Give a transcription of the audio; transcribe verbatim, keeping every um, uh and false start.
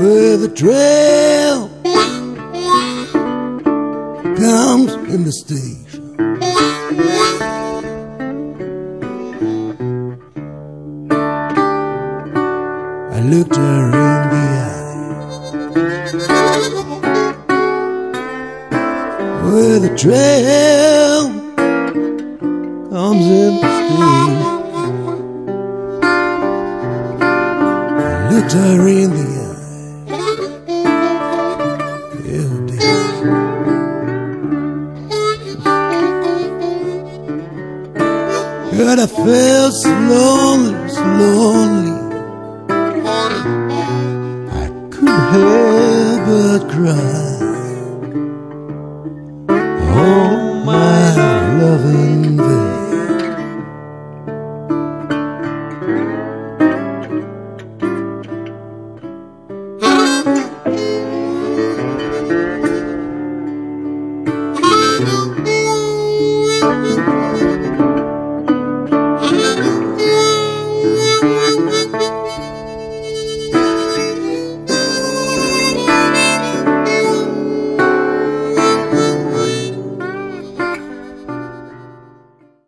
where the trail comes in the station. I looked her in the eye, where the trail comes in the station. I looked her in the eye. God, I felt so lonely, so lonely, I couldn't help but cry.